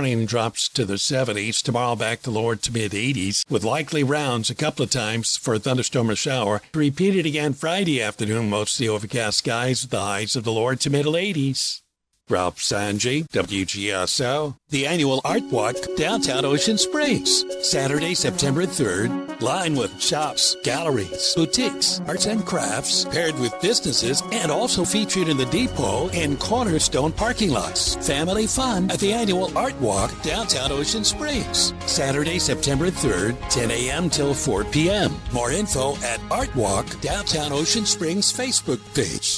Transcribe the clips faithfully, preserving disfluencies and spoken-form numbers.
morning drops to the seventies. Tomorrow back to lower to mid eighties with likely rounds a couple of times for a thunderstorm or shower. Repeated again Friday afternoon, mostly overcast skies with the highs of the lower to middle eighties. Ralph Sanji, W G S O. The annual Art Walk, downtown Ocean Springs. Saturday, September third. Lined with shops, galleries, boutiques, arts and crafts, paired with businesses, and also featured in the depot and Cornerstone parking lots. Family fun at the annual Art Walk, downtown Ocean Springs. Saturday, September third, ten a.m. till four p.m. More info at Art Walk, downtown Ocean Springs Facebook page.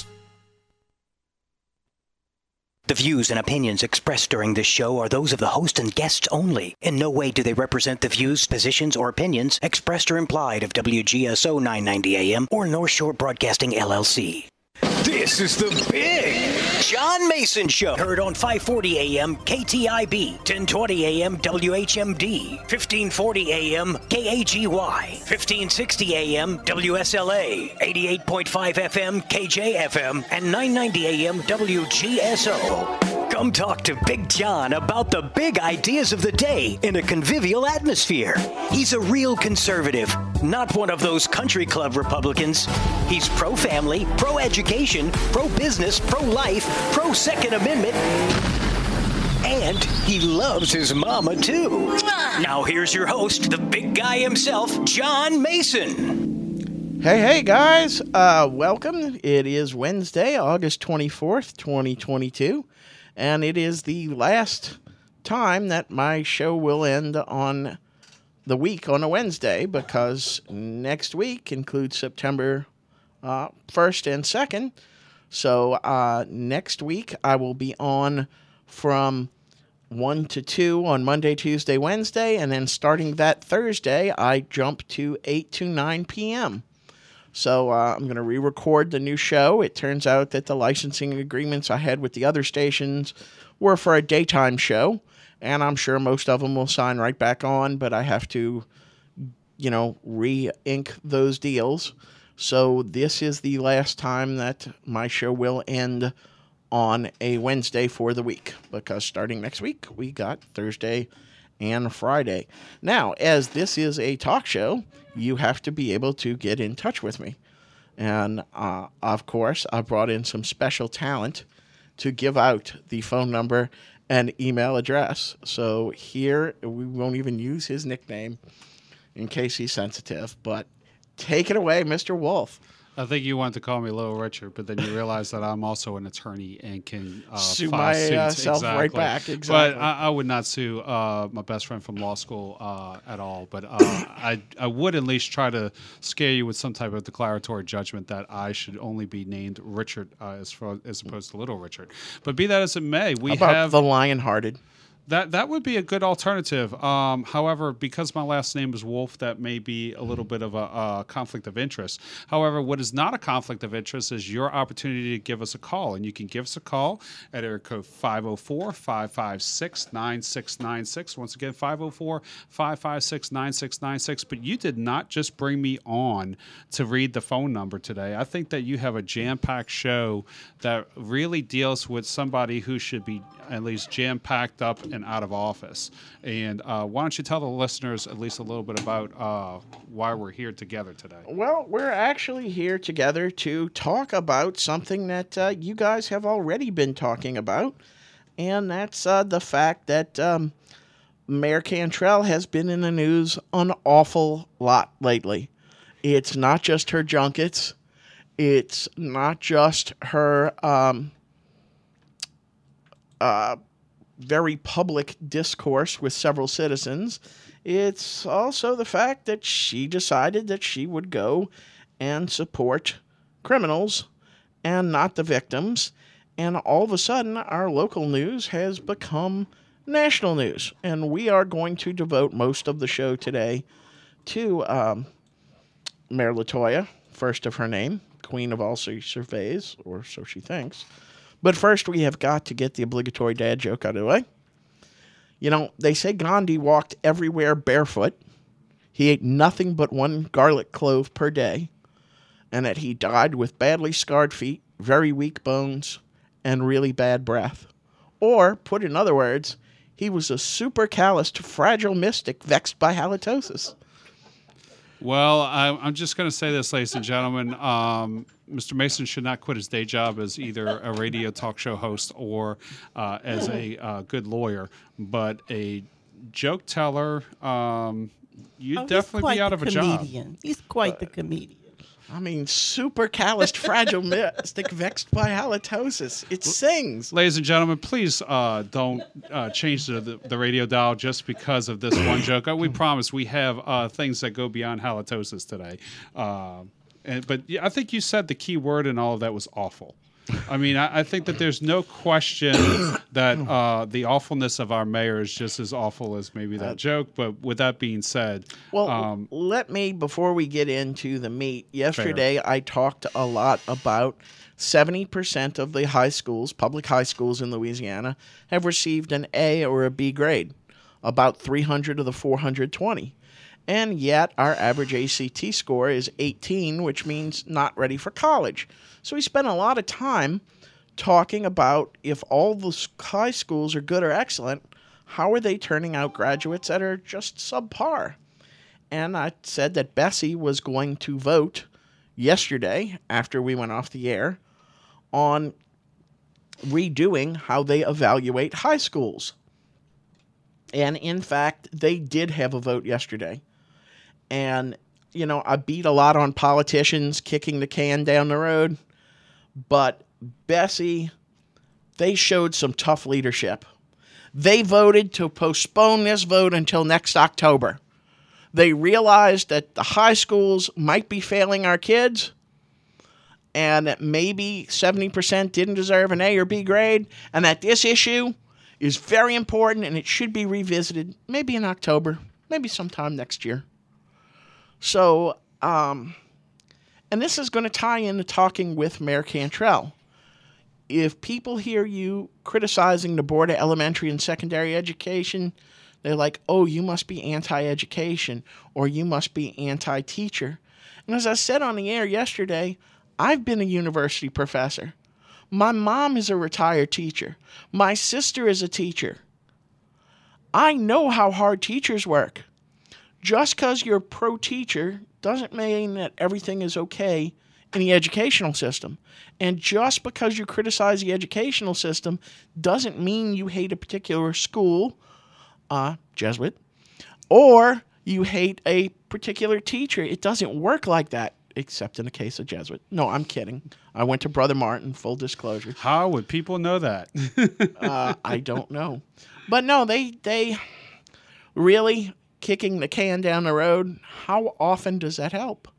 The views and opinions expressed during this show are those of the host and guests only. In no way do they represent the views, positions, or opinions expressed or implied of W G S O nine ninety A M or North Shore Broadcasting, L L C. This is the Big John Mason Show. Heard on five forty A M K T I B, ten twenty A M W H M D, fifteen forty A M K A G Y, fifteen sixty A M W S L A, eighty-eight point five F M K J F M, and nine ninety A M W G S O. Come talk to Big John about the big ideas of the day in a convivial atmosphere. He's a real conservative, not one of those country club Republicans. He's pro-family, pro-education, pro-business, pro-life, pro-Second Amendment, and he loves his mama, too. Now here's your host, the big guy himself, John Mason. Hey, hey, guys. Uh, welcome. It is Wednesday, August twenty-fourth, twenty twenty-two. And it is the last time that my show will end on the week on a Wednesday, because next week includes September uh, first and second. So uh, next week I will be on from one to two on Monday, Tuesday, Wednesday, and then starting that Thursday, I jump to eight to nine p.m. So uh, I'm going to re-record the new show. It turns out that the licensing agreements I had with the other stations were for a daytime show, and I'm sure most of them will sign right back on, but I have to, you know, re-ink those deals. So this is the last time that my show will end on a Wednesday for the week, because starting next week, we got Thursday and Friday. Now, as this is a talk show, you have to be able to get in touch with me. And, uh, of course, I brought in some special talent to give out the phone number and email address. So here, we won't even use his nickname in case he's sensitive, but take it away, Mister Wolf. I think you wanted to call me Little Richard, but then you realize that I'm also an attorney and can uh, sue file myself suits. uh, Exactly. right back. Exactly. But I, I would not sue uh, my best friend from law school uh, at all. But uh, I I would at least try to scare you with some type of declaratory judgment that I should only be named Richard uh, as far, as opposed to Little Richard. But be that as it may, we How about have the Lion-Hearted. That that would be a good alternative. Um, however, because my last name is Wolf, that may be a little bit of a, a conflict of interest. However, what is not a conflict of interest is your opportunity to give us a call. And you can give us a call at area code five oh four, five five six, nine six nine six. Once again, five oh four, five five six, nine six nine six. But you did not just bring me on to read the phone number today. I think that you have a jam-packed show that really deals with somebody who should be at least jam-packed up and out of office. And uh, why don't you tell the listeners at least a little bit about uh, why we're here together today? Well, we're actually here together to talk about something that uh, you guys have already been talking about, and that's uh, the fact that um, Mayor Cantrell has been in the news an awful lot lately. It's not just her junkets. It's not just her um, uh, very public discourse with several citizens. It's also the fact that she decided that she would go and support criminals and not the victims. And all of a sudden, our local news has become national news. And we are going to devote most of the show today to um, Mayor LaToya, first of her name, Queen of all she surveys, or so she thinks. But first, we have got to get the obligatory dad joke out of the way. You know, they say Gandhi walked everywhere barefoot. He ate nothing but one garlic clove per day, and that he died with badly scarred feet, very weak bones, and really bad breath. Or, put in other words, He was a super calloused, fragile mystic vexed by halitosis. Well, I, I'm just going to say this, ladies and gentlemen. Um, Mister Mason should not quit his day job as either a radio talk show host or uh, as a uh, good lawyer, but a joke teller, um, you'd Oh, definitely be out of a job. comedian. He's quite the comedian. I mean, super calloused, fragile mystic vexed by halitosis. It sings. Ladies and gentlemen, please uh, don't uh, change the, the, the radio dial just because of this one joke. Uh, We promise we have uh, things that go beyond halitosis today. Uh, and, but yeah, I think you said the key word in all of that was awful. I mean, I, I think that there's no question that uh, the awfulness of our mayor is just as awful as maybe that joke. But with that being said, Well, um, let me, before we get into the meat, yesterday I talked a lot about seventy percent of the high schools, public high schools in Louisiana, have received an A or a B grade, about three hundred of the four hundred twenty. And yet our average A C T score is eighteen, which means not ready for college. So we spent a lot of time talking about if all the high schools are good or excellent, how are they turning out graduates that are just subpar? And I said that Bessie was going to vote yesterday, after we went off the air, on redoing how they evaluate high schools. And in fact, they did have a vote yesterday. And, you know, I beat a lot on politicians kicking the can down the road. But Bessie, they showed some tough leadership. They voted to postpone this vote until next October. They realized that the high schools might be failing our kids and that maybe seventy percent didn't deserve an A or B grade, and that this issue is very important and it should be revisited maybe in October, maybe sometime next year. So, um... and this is going to tie into talking with Mayor Cantrell. If people hear you criticizing the Board of Elementary and Secondary Education, they're like, oh, you must be anti-education or you must be anti-teacher. And as I said on the air yesterday, I've been a university professor. My mom is a retired teacher. My sister is a teacher. I know how hard teachers work. Just because you're pro-teacher doesn't mean that everything is okay in the educational system. And just because you criticize the educational system doesn't mean you hate a particular school, uh, Jesuit, or you hate a particular teacher. It doesn't work like that, except in the case of Jesuit. No, I'm kidding. I went to Brother Martin, full disclosure. how would people know that? uh, I don't know. But no, they they really... kicking the can down the road, how often does that help?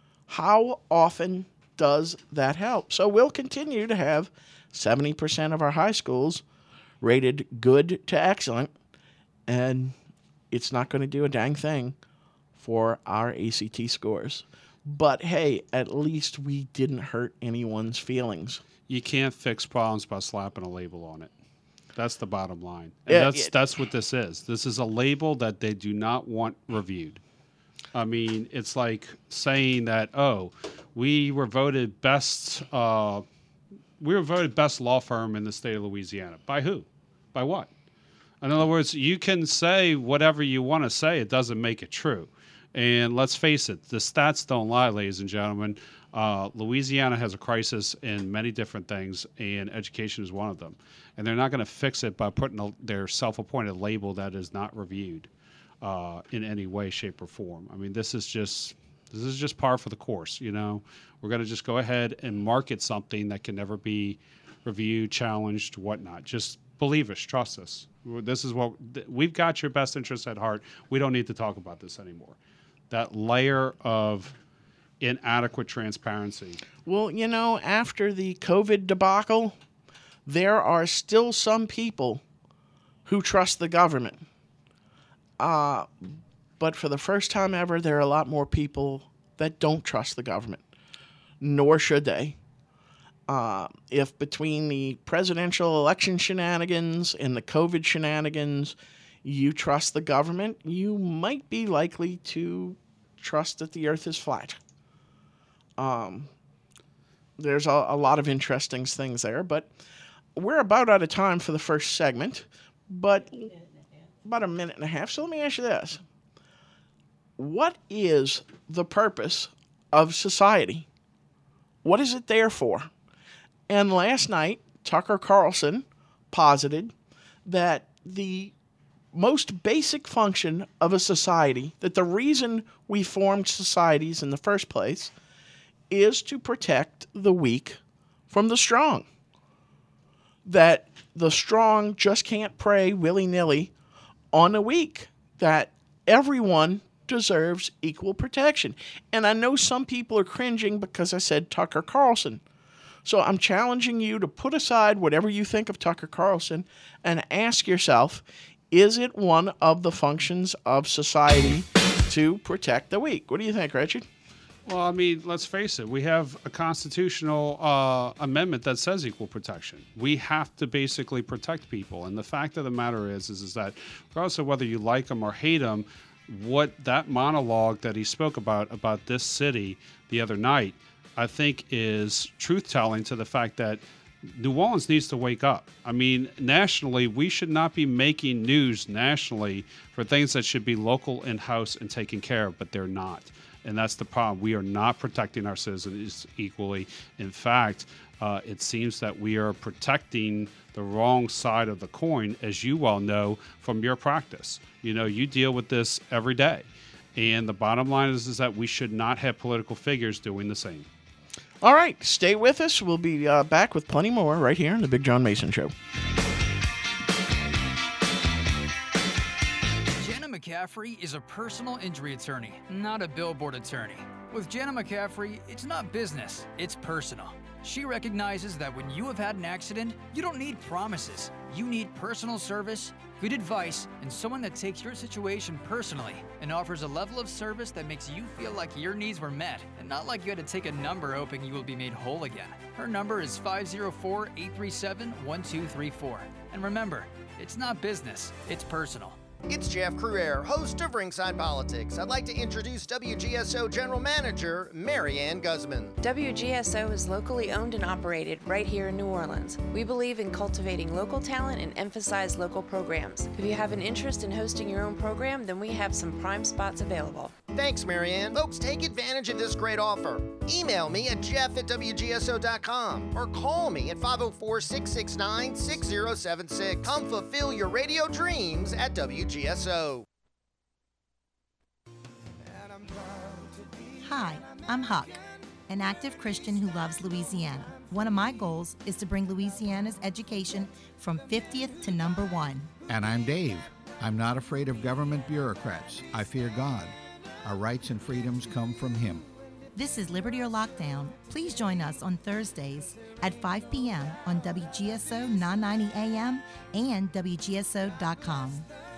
How often does that help? So we'll continue to have seventy percent of our high schools rated good to excellent, and it's not going to do a dang thing for our A C T scores. But hey, at least we didn't hurt anyone's feelings. You can't fix problems by slapping a label on it. That's the bottom line. And Yeah, that's it- that's what this is. This is a label that they do not want reviewed. I mean, it's like saying that, oh, we were voted best uh, we were voted best law firm in the state of Louisiana. By who? By what? In other words, you can say whatever you want to say. It doesn't make it true. And let's face it, the stats don't lie, ladies and gentlemen. Uh, Louisiana has a crisis in many different things, and education is one of them. And they're not going to fix it by putting a, their self-appointed label that is not reviewed uh, in any way, shape, or form. I mean, this is just this is just par for the course. You know, we're going to just go ahead and market something that can never be reviewed, challenged, whatnot. Just believe us, trust us. This is what we've got your best interests at heart. We don't need to talk about this anymore. That layer of inadequate transparency. Well, you know, after the COVID debacle, there are still some people who trust the government. Uh, but for the first time ever, there are a lot more people that don't trust the government, nor should they. Uh, if between the presidential election shenanigans and the COVID shenanigans, you trust the government, you might be likely to trust that the earth is flat. Um, there's a, a lot of interesting things there, but we're about out of time for the first segment. But about a minute and a half. So let me ask you this. What is the purpose of society? What is it there for? And last night, Tucker Carlson posited that the most basic function of a society, that the reason we formed societies in the first place, is to protect the weak from the strong. That the strong just can't prey willy-nilly on the weak. That everyone deserves equal protection. And I know some people are cringing because I said Tucker Carlson. So I'm challenging you to put aside whatever you think of Tucker Carlson and ask yourself, is it one of the functions of society to protect the weak? What do you think, Richard? Well, I mean, let's face it. We have a constitutional uh, amendment that says equal protection. We have to basically protect people. And the fact of the matter is, is, is that regardless of whether you like them or hate them, what that monologue that he spoke about, about this city the other night, I think is truth-telling to the fact that New Orleans needs to wake up. I mean, nationally, we should not be making news nationally for things that should be local, in-house, and taken care of, but they're not. And that's the problem. We are not protecting our citizens equally. In fact, uh, it seems that we are protecting the wrong side of the coin, as you well know from your practice. You know, you deal with this every day. And the bottom line is, is that we should not have political figures doing the same. All right, stay with us. We'll be uh, back with plenty more right here on the Big John Mason Show. Jenna McCaffrey is a personal injury attorney, not a billboard attorney. With Jenna McCaffrey, it's not business, it's personal. She recognizes that when you have had an accident, you don't need promises. You need personal service, good advice, and someone that takes your situation personally and offers a level of service that makes you feel like your needs were met and not like you had to take a number hoping you will be made whole again. Her number is five oh four, eight three seven, one two three four. And remember, it's not business, it's personal. It's Jeff Cruer, host of Ringside Politics. I'd like to introduce W G S O General Manager Mary Ann Guzman. W G S O is locally owned and operated right here in New Orleans. We believe in cultivating local talent and emphasize local programs. If you have an interest in hosting your own program, then we have some prime spots available. Thanks, Mary Ann. Folks, take advantage of this great offer. Email me at jeff at w g s o dot com or call me at five oh four, six six nine, six oh seven six. Come fulfill your radio dreams at W G S O. Hi, I'm Huck, an active Christian who loves Louisiana. One of my goals is to bring Louisiana's education from fiftieth to number one. And I'm Dave. I'm not afraid of government bureaucrats. I fear God. Our rights and freedoms come from Him. This is Liberty or Lockdown. Please join us on Thursdays at five p.m. on W G S O nine ninety A M and W G S O dot com.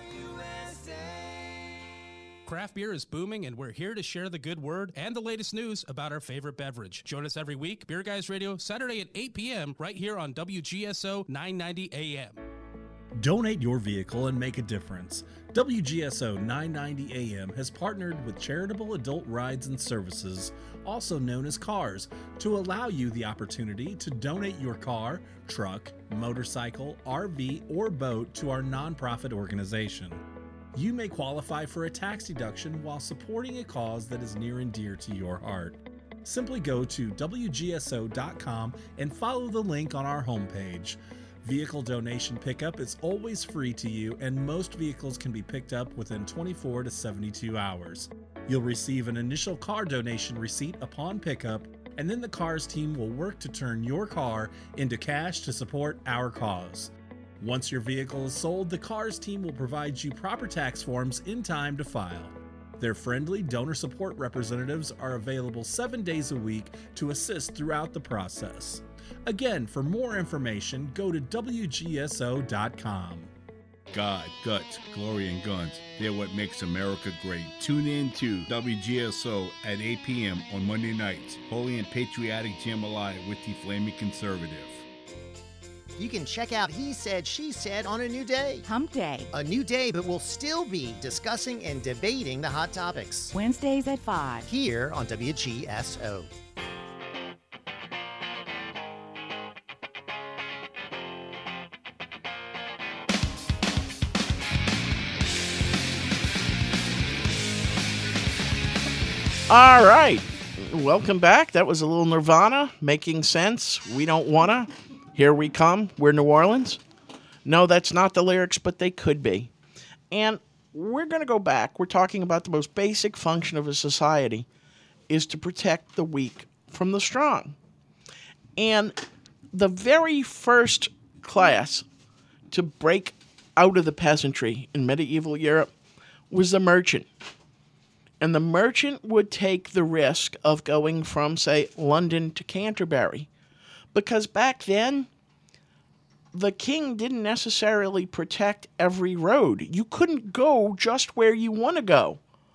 Craft beer is booming, and we're here to share the good word and the latest news about our favorite beverage. Join us every week, Beer Guys Radio, Saturday at eight p.m. right here on W G S O nine ninety A M. Donate your vehicle and make a difference. W G S O nine ninety A M has partnered with Charitable Adult Rides and Services, also known as CARS, to allow you the opportunity to donate your car, truck, motorcycle, R V, or boat to our nonprofit organization. You may qualify for a tax deduction while supporting a cause that is near and dear to your heart. Simply go to W G S O dot com and follow the link on our homepage. Vehicle donation pickup is always free to you, and most vehicles can be picked up within twenty-four to seventy-two hours. You'll receive an initial car donation receipt upon pickup, and then the CARS team will work to turn your car into cash to support our cause. Once your vehicle is sold, the CARS team will provide you proper tax forms in time to file. Their friendly donor support representatives are available seven days a week to assist throughout the process. Again, for more information, go to W G S O dot com. God, guts, glory, and guns. They're what makes America great. Tune in to W G S O at eight p.m. on Monday nights. Holy and Patriotic Jambalaya with the Flaming Conservative. You can check out He Said, She Said on a new day. Hump Day. A new day, but we'll still be discussing and debating the hot topics. Wednesdays at five. Here on W G S O. All right. Welcome back. That was a little Nirvana, Making Sense. We don't wanna. Here we come. We're New Orleans. No, that's not the lyrics, but they could be. And we're going to go back. We're talking about the most basic function of a society is to protect the weak from the strong. And the very first class to break out of the peasantry in medieval Europe was the merchant. And the merchant would take the risk of going from, say, London to Canterbury. Because back then, the king didn't necessarily protect every road. You couldn't go just where you want to go.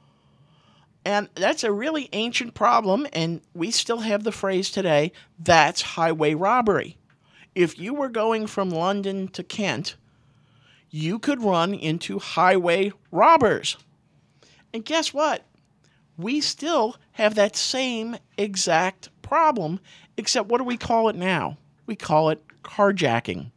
And that's a really ancient problem, and we still have the phrase today, that's highway robbery. If you were going from London to Kent, you could run into highway robbers. And guess what? We still have that same exact problem, except what do we call it now? We call it carjacking.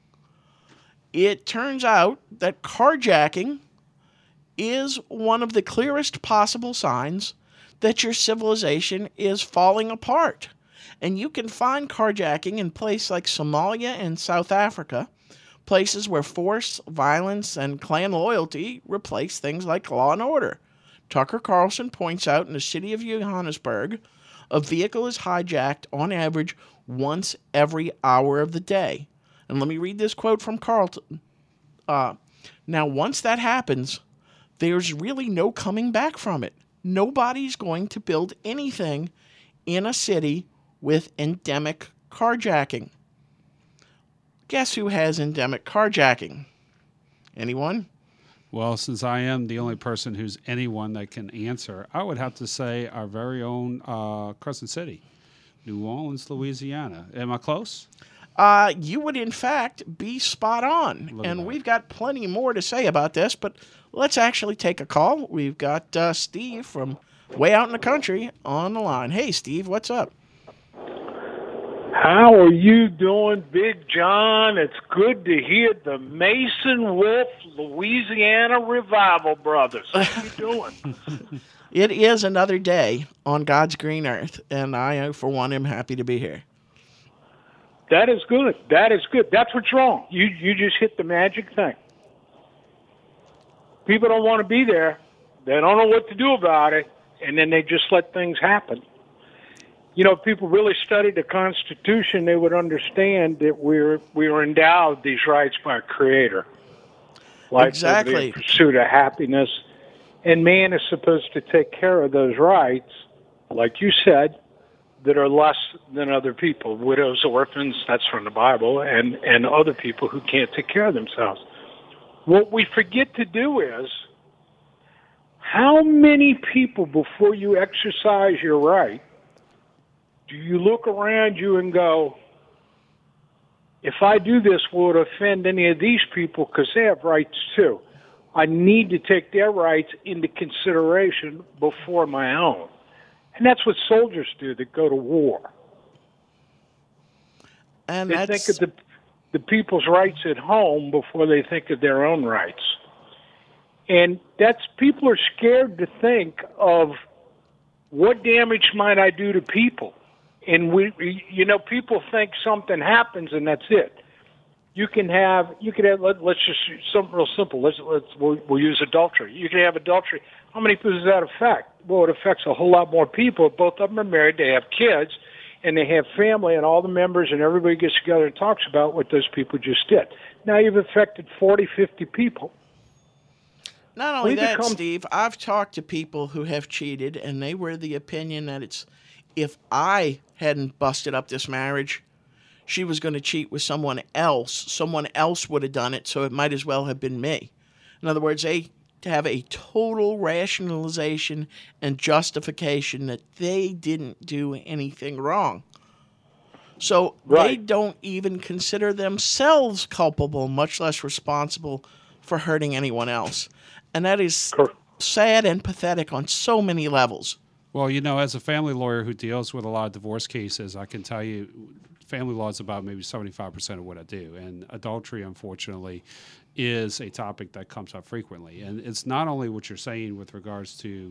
It turns out that carjacking is one of the clearest possible signs that your civilization is falling apart. And you can find carjacking in places like Somalia and South Africa, places where force, violence, and clan loyalty replace things like law and order. Tucker Carlson points out in the city of Johannesburg, a vehicle is hijacked on average once every hour of the day. And let me read this quote from Carlton. Uh, now, once that happens, there's really no coming back from it. Nobody's going to build anything in a city with endemic carjacking. Guess who has endemic carjacking? Anyone? Well, since I am the only person who's anyone that can answer, I would have to say our very own uh, Crescent City, New Orleans, Louisiana. Am I close? Uh, you would, in fact, be spot on. Look and we've got plenty more to say about this, but let's actually take a call. We've got uh, Steve from way out in the country on the line. Hey, Steve, what's up? How are you doing, Big John? It's good to hear the Mason Wolf Louisiana Revival Brothers. How you doing? It is another day on God's green earth, and I, for one, am happy to be here. That is good. That is good. That's what's wrong. You you just hit the magic thing. People don't want to be there. They don't know what to do about it, and then they just let things happen. You know, if people really studied the Constitution, they would understand that we're we were endowed these rights by our Creator. Life, Exactly. liberty, and pursuit of happiness. And man is supposed to take care of those rights, like you said, that are less than other people. Widows, orphans, that's from the Bible, and, and other people who can't take care of themselves. What we forget to do is, how many people, before you exercise your right, do you look around you and go, if I do this, will it offend any of these people? Because they have rights too. I need to take their rights into consideration before my own. And that's what soldiers do that go to war. And they that's... think of the, the people's rights at home before they think of their own rights. And that's, people are scared to think of what damage might I do to people. And we, you know, people think something happens and that's it. You can have, you can have. Let, let's just something real simple. Let's let's we'll, we'll use adultery. You can have adultery. How many people does that affect? Well, it affects a whole lot more people. Both of them are married. They have kids, and they have family, and all the members, and everybody gets together and talks about what those people just did. Now you've affected forty, fifty people. Not only We that, become- Steve, I've talked to people who have cheated, and they were the opinion that it's if I hadn't busted up this marriage, she was going to cheat with someone else. Someone else would have done it, so it might as well have been me. In other words, they have a total rationalization and justification that they didn't do anything wrong. So they Right. don't even consider themselves culpable, much less responsible for hurting anyone else. And that is sad and pathetic on so many levels. Well, you know, as a family lawyer who deals with a lot of divorce cases, I can tell you family law is about maybe seventy-five percent of what I do. And adultery, unfortunately, is a topic that comes up frequently. And it's not only what you're saying with regards to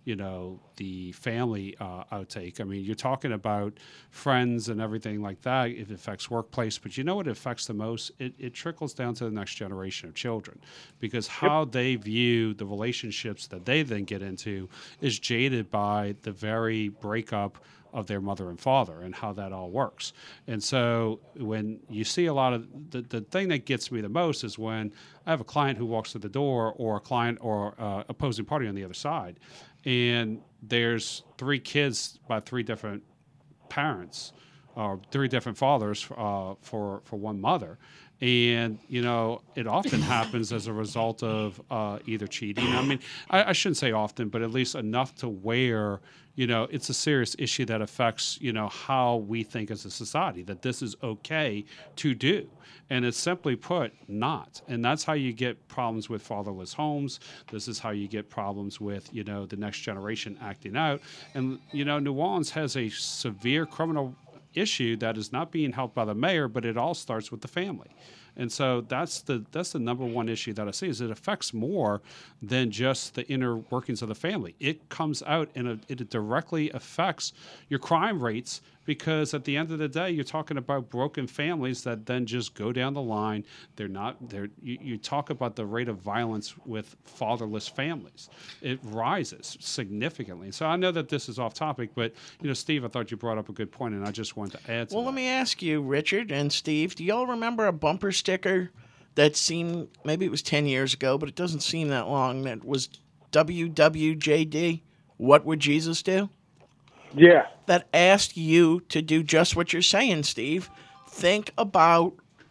you know, the family uh, outtake. I mean, you're talking about friends and everything like that. It affects workplace, but you know what it affects the most? It, it trickles down to the next generation of children, because how yep. they view the relationships that they then get into is jaded by the very breakup of their mother and father and how that all works. And so when you see a lot of the, the thing that gets me the most is when I have a client who walks through the door, or a client or uh, opposing party on the other side, and there's three kids by three different parents, or three different fathers uh, for, for one mother. And, you know, it often happens as a result of uh, either cheating. I mean, I, I shouldn't say often, but at least enough to where, you know, it's a serious issue that affects, you know, how we think as a society, that this is okay to do. And it's simply put, not. And that's how you get problems with fatherless homes. This is how you get problems with, you know, the next generation acting out. And, you know, New Orleans has a severe criminal issue that is not being helped by the mayor, but it all starts with the family. And so that's the that's the number one issue that I see, is it affects more than just the inner workings of the family. It comes out and it, it directly affects your crime rates, because at the end of the day, you're talking about broken families that then just go down the line. They're not they're you, you talk about the rate of violence with fatherless families. It rises significantly. So I know that this is off topic, but you know, Steve, I thought you brought up a good point, and I just wanted to add to Well, that. let me ask you, Richard and Steve, do y'all remember a bumper sticker that seemed, maybe it was ten years ago, but it doesn't seem that long, that was W W J D, What Would Jesus Do? Yeah. That asked you to do just what you're saying, Steve. Think about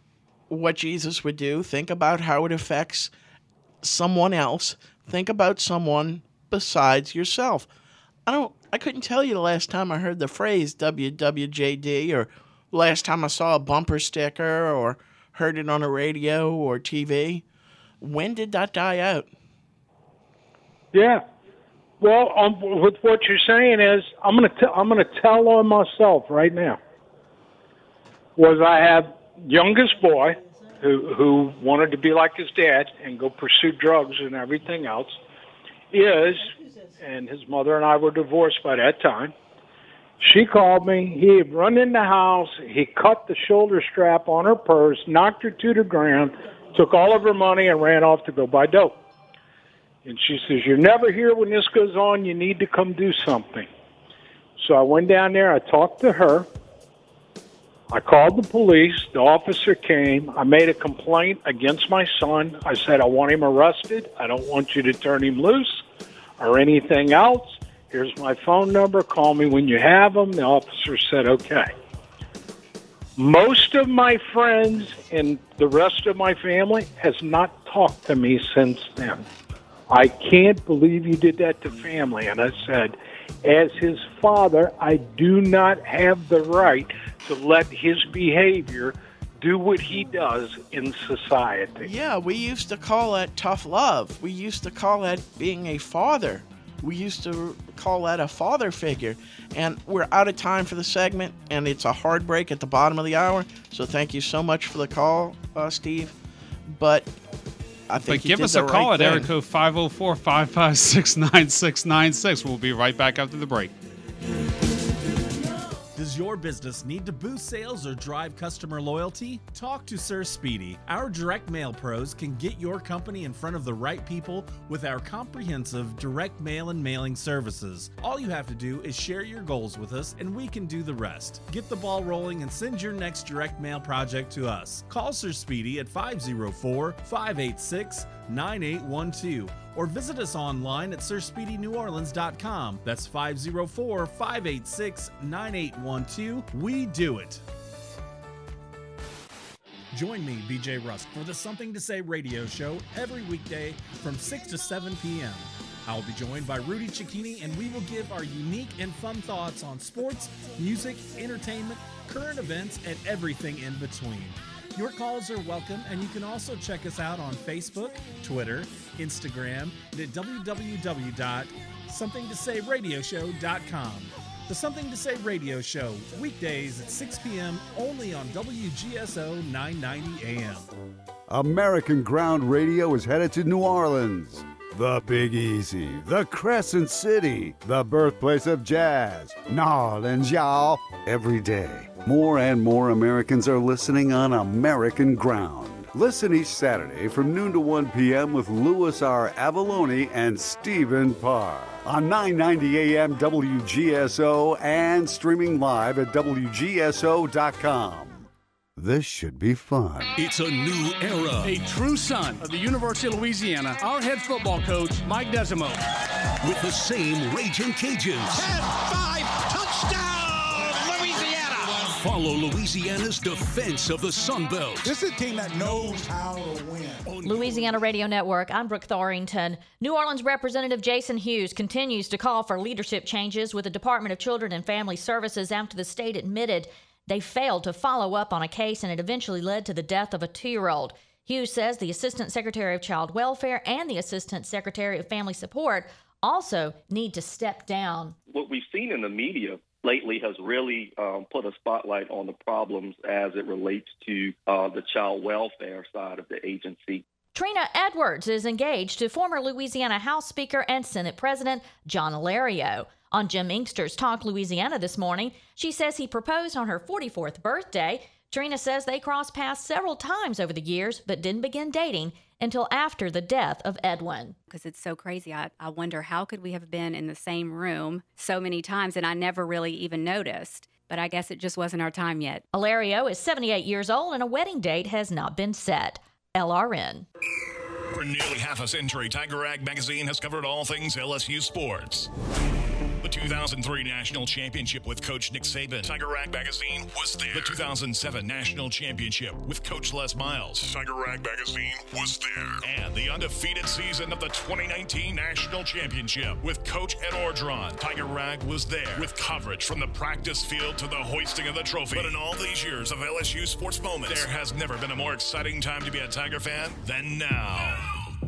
what Jesus would do. Think about how it affects someone else. Think about someone besides yourself. I don't. I couldn't tell you the last time I heard the phrase W W J D, or last time I saw a bumper sticker, or heard it on a radio or T V. When did that die out? Yeah. Well, um, with what you're saying is, I'm gonna t- I'm gonna tell on myself right now. Was I have youngest boy who who wanted to be like his dad and go pursue drugs and everything else, is, and his mother and I were divorced by that time. She called me. He had run in the house. He cut the shoulder strap on her purse, knocked her to the ground, took all of her money, and ran off to go buy dope. And she says, "You're never here when this goes on. You need to come do something." So I went down there. I talked to her. I called the police. The officer came. I made a complaint against my son. I said, "I want him arrested. I don't want you to turn him loose or anything else. Here's my phone number. Call me when you have him." The officer said, "Okay." Most of my friends and the rest of my family has not talked to me since then. "I can't believe you did that to family." And I said, as his father, I do not have the right to let his behavior do what he does in society. Yeah, we used to call that tough love. We used to call that being a father. We used to call that a father figure. And we're out of time for the segment, and it's a hard break at the bottom of the hour. So thank you so much for the call, uh, Steve. But I think But give us a right call at thing. area code five oh four, five five six, nine six nine six. We'll be right back after the break. Does your business need to boost sales or drive customer loyalty? Talk to Sir Speedy. Our direct mail pros can get your company in front of the right people with our comprehensive direct mail and mailing services. All you have to do is share your goals with us, and we can do the rest. Get the ball rolling and send your next direct mail project to us. Call Sir Speedy at five oh four, five eight six, nine eight one two or visit us online at sir speedy new orleans dot com. That's five oh four, five eight six, nine eight one two. We do it. Join me, B J Rusk, for the Something to Say radio show every weekday from six to seven p.m. I'll be joined by Rudy Cicchini, and we will give our unique and fun thoughts on sports, music, entertainment, current events, and everything in between. Your calls are welcome, and you can also check us out on Facebook, Twitter, Instagram, and at w w w dot something to say radio show dot com. The Something to Say radio show, weekdays at six p.m. only on W G S O nine ninety A M. American Ground Radio is headed to New Orleans. The Big Easy, the Crescent City, the birthplace of jazz, N'Orleans, y'all. Every day, more and more Americans are listening on American ground. Listen each Saturday from noon to one p.m. with Louis R. Avalone and Stephen Parr on nine ninety A M W G S O and streaming live at W G S O dot com. This should be fun. It's a new era. A true son of the University of Louisiana, our head football coach, Mike Desimo. With the same raging Cajuns. ten five, touchdown, Louisiana! Follow Louisiana's defense of the Sun Belt. This is a team that knows how to win. Louisiana Radio Network, I'm Brooke Thorington. New Orleans Representative Jason Hughes continues to call for leadership changes with the Department of Children and Family Services after the state admitted they failed to follow up on a case, and it eventually led to the death of a two-year-old. Hughes says the Assistant Secretary of Child Welfare and the Assistant Secretary of Family Support also need to step down. What we've seen in the media lately has really um, put a spotlight on the problems as it relates to uh, the child welfare side of the agency. Trina Edwards is engaged to former Louisiana House Speaker and Senate President John Alario. On Jim Inkster's Talk Louisiana this morning, she says he proposed on her forty-fourth birthday. Trina says they crossed paths several times over the years, but didn't begin dating until after the death of Edwin. Because it's so crazy. I, I wonder how could we have been in the same room so many times, and I never really even noticed. But I guess it just wasn't our time yet. Alario is seventy-eight years old, and a wedding date has not been set. L R N. For nearly half a century, Tiger Rag magazine has covered all things L S U sports. The two thousand three National Championship with Coach Nick Saban. Tiger Rag magazine was there. The two thousand seven National Championship with Coach Les Miles. Tiger Rag magazine was there. And the undefeated season of the twenty nineteen National Championship with Coach Ed Ordron. Tiger Rag was there with coverage from the practice field to the hoisting of the trophy. But in all these years of L S U sports moments, there has never been a more exciting time to be a Tiger fan than now.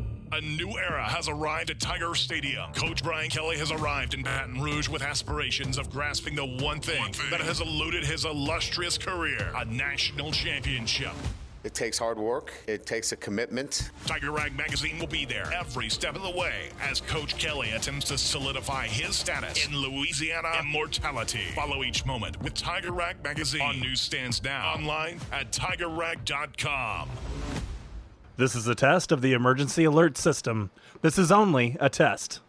A new era has arrived at Tiger Stadium. Coach Brian Kelly has arrived in Baton Rouge with aspirations of grasping the one thing, one thing that has eluded his illustrious career, a national championship. It takes hard work. It takes a commitment. Tiger Rag magazine will be there every step of the way as Coach Kelly attempts to solidify his status in Louisiana immortality. Follow each moment with Tiger Rag magazine on newsstands now, online at tiger rag dot com. This is a test of the emergency alert system. This is only a test.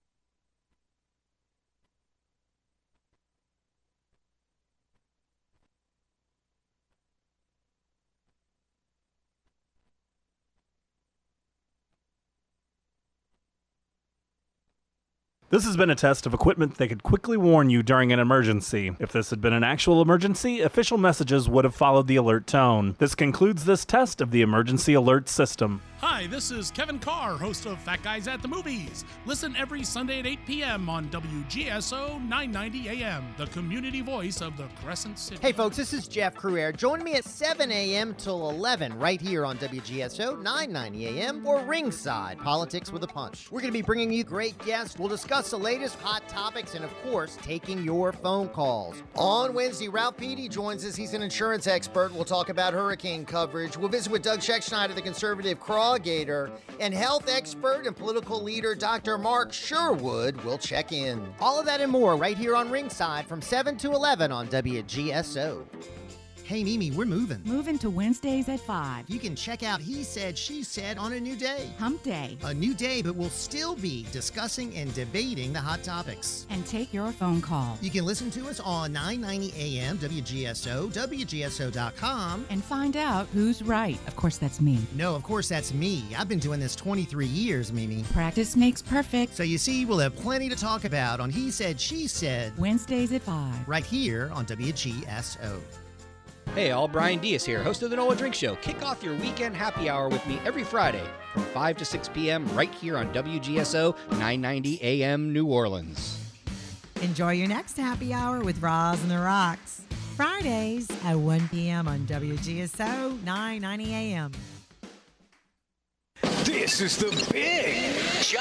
This has been a test of equipment that could quickly warn you during an emergency. If this had been an actual emergency, official messages would have followed the alert tone. This concludes this test of the emergency alert system. Hi, this is Kevin Carr, host of Fat Guys at the Movies. Listen every Sunday at eight p.m. on W G S O nine ninety A M, the community voice of the Crescent City. Hey folks, this is Jeff Cruair. Join me at seven a.m. till eleven right here on W G S O nine ninety A M or Ringside, Politics with a Punch. We're going to be bringing you great guests. We'll discuss the latest hot topics and, of course, taking your phone calls. On Wednesday, Ralph Petey joins us. He's an insurance expert. We'll talk about hurricane coverage. We'll visit with Doug Scheckschneider, the conservative Crawgator, and health expert and political leader Doctor Mark Sherwood will check in. All of that and more right here on Ringside from seven to eleven on W G S O. Hey, Mimi, we're moving. Moving to Wednesdays at five. You can check out He Said, She Said on a new day. Hump Day. A new day, but we'll still be discussing and debating the hot topics. And take your phone call. You can listen to us on nine ninety A M, W G S O, W G S O dot com. And find out who's right. Of course, that's me. No, of course, that's me. I've been doing this twenty-three years, Mimi. Practice makes perfect. So you see, we'll have plenty to talk about on He Said, She Said. Wednesdays at five. Right here on W G S O. Hey all, Brian Diaz here, host of the Nola Drink Show. Kick off your weekend happy hour with me every Friday from five to six p.m. right here on W G S O nine ninety A M New Orleans. Enjoy your next happy hour with Roz and the Rocks. Fridays at one p.m. on W G S O nine ninety A M. This is the big John Mason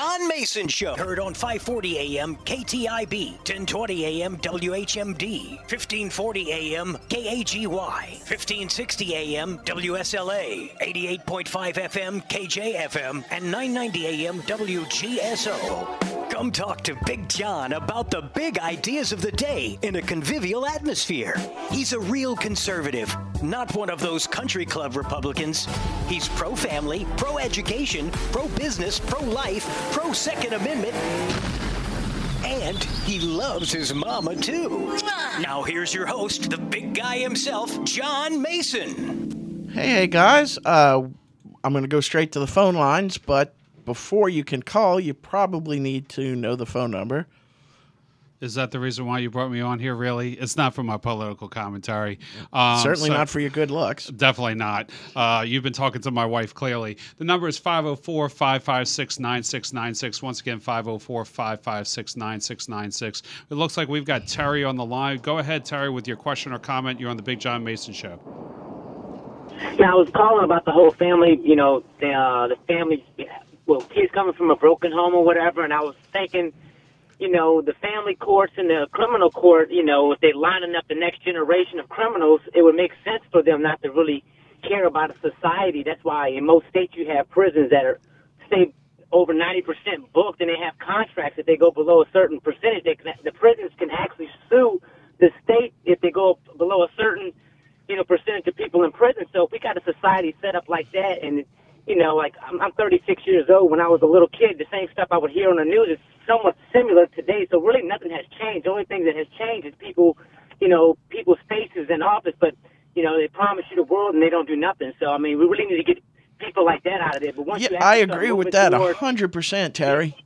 Mason Show. Heard on five forty A M K T I B, ten twenty A M W H M D, fifteen forty A M K A G Y, fifteen sixty A M W S L A, eighty-eight point five F M K J F M, and nine ninety A M W G S O. Come talk to Big John about the big ideas of the day in a convivial atmosphere. He's a real conservative, not one of those country club Republicans. He's pro-family, pro-education, pro-business, pro-life, pro-Second Amendment, and he loves his mama, too. Now here's your host, the big guy himself, John Mason. Hey, hey, guys. Uh, I'm going to go straight to the phone lines, but before you can call, you probably need to know the phone number. Is that the reason why you brought me on here, really? It's not for my political commentary. Um, Certainly so- not for your good looks. Definitely not. Uh, you've been talking to my wife, clearly. The number is five oh four, five five six, nine six nine six. Once again, five oh four, five five six, nine six nine six. It looks like we've got Terry on the line. Go ahead, Terry, with your question or comment. You're on the Big John Mason Show. Now, I was calling about the whole family, you know, the, uh, the family, well, kids coming from a broken home or whatever, and I was thinking, you know, the family courts and the criminal court, you know, if they're lining up the next generation of criminals, it would make sense for them not to really care about a society. That's why in most states you have prisons that are, say, over ninety percent booked, and they have contracts. If they go below a certain percentage, they can, the prisons can actually sue the state if they go below a certain, you know, percentage of people in prison. So if we got a society set up like that, and, you know, like I'm, I'm thirty-six years old. When I was a little kid, the same stuff I would hear on the news is somewhat similar today. So really nothing has changed. The only thing that has changed is people, you know, people's faces in office, but, you know, they promise you the world and they don't do nothing. So, I mean, we really need to get people like that out of there. But once you Yeah, actually I start agree moving with that towards- one hundred percent, Terry.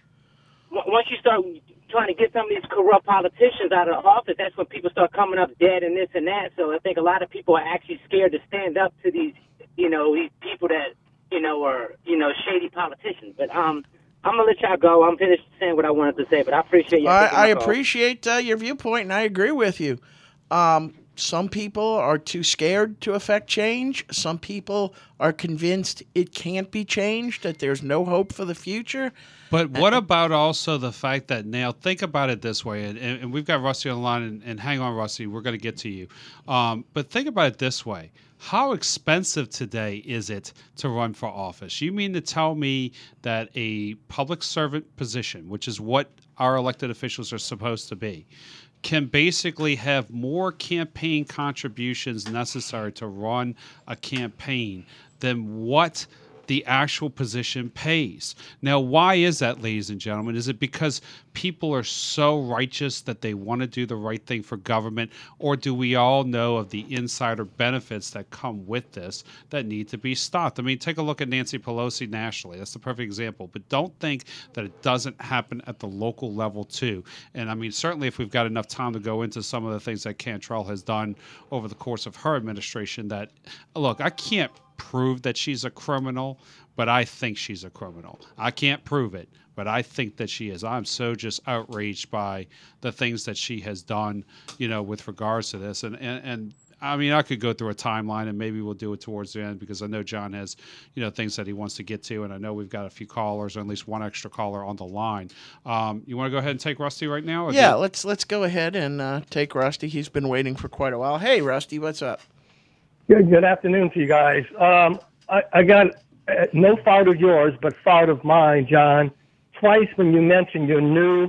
w- once you start trying to get some of these corrupt politicians out of office, that's when people start coming up dead and this and that. So I think a lot of people are actually scared to stand up to these, you know, these people that, you know, are, you know, shady politicians. But um, I'm going to let y'all go. I'm finished saying what I wanted to say, but I appreciate y'all I, taking my I call. appreciate uh, your viewpoint, and I agree with you. Um, some people are too scared to affect change. Some people are convinced it can't be changed, that there's no hope for the future. But what about also the fact that now think about it this way, and, and we've got Rusty on the line, and, and hang on, Rusty, we're going to get to you. Um, but think about it this way. How expensive today is it to run for office? You mean to tell me that a public servant position, which is what our elected officials are supposed to be, can basically have more campaign contributions necessary to run a campaign than what the actual position pays? Now, why is that, ladies and gentlemen? Is it because people are so righteous that they want to do the right thing for government, or do we all know of the insider benefits that come with this that need to be stopped? I mean, take a look at Nancy Pelosi nationally. That's the perfect example. But don't think that it doesn't happen at the local level, too. And, I mean, certainly if we've got enough time to go into some of the things that Cantrell has done over the course of her administration that, look, I can't prove that she's a criminal, but I think she's a criminal. I can't prove it, but I think that she is. I'm so just outraged by the things that she has done, you know, with regards to this. And, and, and I mean, I could go through a timeline, and maybe we'll do it towards the end, because I know John has, you know, things that he wants to get to, and I know we've got a few callers, or at least one extra caller on the line. Um, you want to go ahead and take Rusty right now? Or Yeah, do- let's let's go ahead and uh, take Rusty. He's been waiting for quite a while. Hey, Rusty, what's up? Good, good afternoon to you guys. Um, I, I got uh, no fault of yours, but fault of mine, John. Twice when you mentioned your new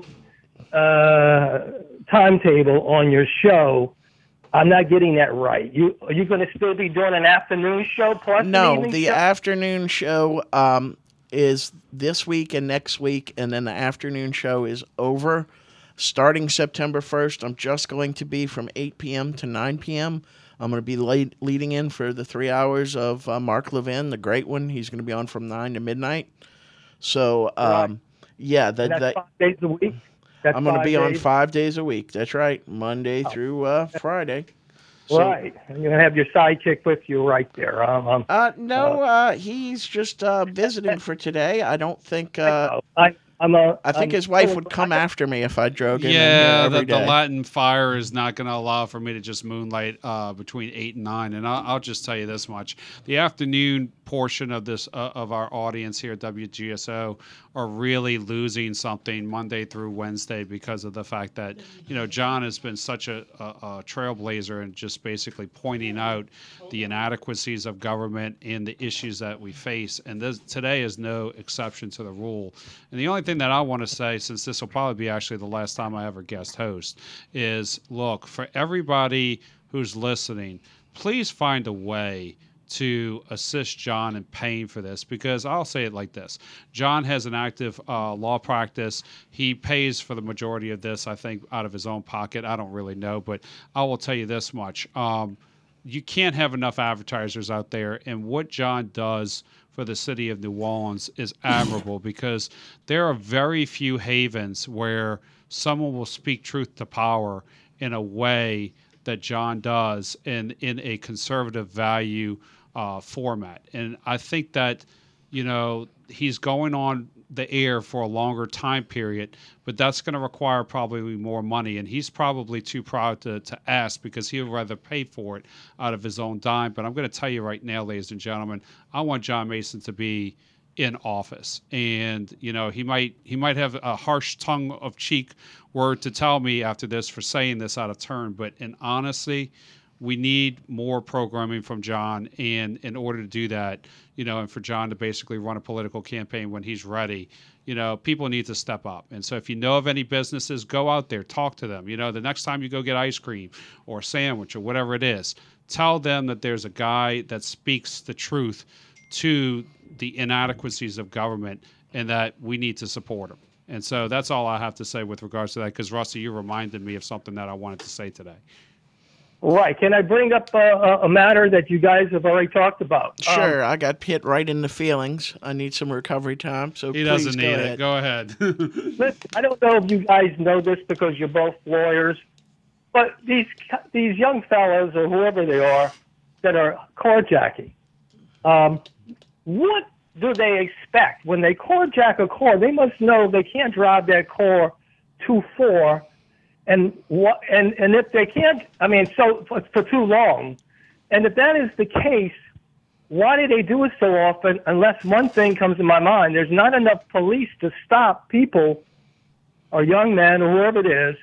uh, timetable on your show, I'm not getting that right. You are you going to still be doing an afternoon show plus an No, evening the show? afternoon show um, is this week and next week, and then the afternoon show is over. Starting September first, I'm just going to be from eight p.m. to nine p.m. I'm going to be lead, leading in for the three hours of uh, Mark Levin, the great one. He's going to be on from nine to midnight. So, um, Right. yeah, that, And that's that five days a week. That's I'm going to five be on days? five days a week. That's right, Monday through uh, Friday. So- Right. And you're going to have your sidekick with you right there. Um, um, Uh, no, uh, he's just uh, visiting for today. I don't think. Uh, I, I'm a. I think I'm his wife so- would come after me if I drove him Yeah, in the, here every the day. Latin fire is not going to allow for me to just moonlight uh, between eight and nine. And I'll, I'll just tell you this much: the afternoon portion of this uh, of our audience here at W G S O are really losing something Monday through Wednesday because of the fact that you know John has been such a, a, a trailblazer and just basically pointing out the inadequacies of government and the issues that we face. And this, today is no exception to the rule. And the only thing that I want to say, since this will probably be actually the last time I ever guest host, is look, for everybody who's listening, please find a way to assist John in paying for this, because I'll say it like this. John has an active uh, law practice. He pays for the majority of this, I think, out of his own pocket. I don't really know, but I will tell you this much. Um, you can't have enough advertisers out there, and what John does for the city of New Orleans is admirable because there are very few havens where someone will speak truth to power in a way that John does in, in a conservative value uh, format. And I think that, you know, he's going on the air for a longer time period, but that's going to require probably more money. And he's probably too proud to, to ask because he would rather pay for it out of his own dime. But I'm going to tell you right now, ladies and gentlemen, I want John Mason to be in office. And, you know, he might he might have a harsh tongue of cheek word to tell me after this for saying this out of turn. But in honesty, we need more programming from John. And in order to do that, you know, and for John to basically run a political campaign when he's ready, you know, people need to step up. And so if you know of any businesses, go out there, talk to them. You know, the next time you go get ice cream or a sandwich or whatever it is, tell them that there's a guy that speaks the truth to the inadequacies of government and that we need to support him. And so that's all I have to say with regards to that, because, Rusty, you reminded me of something that I wanted to say today. Right. Can I bring up uh, a matter that you guys have already talked about? Sure, Um, I got hit right in the feelings. I need some recovery time, so He please doesn't go need ahead. it. Go ahead. listen, I don't know if you guys know this because you're both lawyers, but these these young fellas or whoever they are that are carjacking, um, what do they expect when they carjack a car? They must know they can't drive that car too far. And what? And, and if they can't, I mean, so for, for too long, and if that is the case, why do they do it so often? Unless one thing comes to my mind, there's not enough police to stop people, or young men, or whoever it is,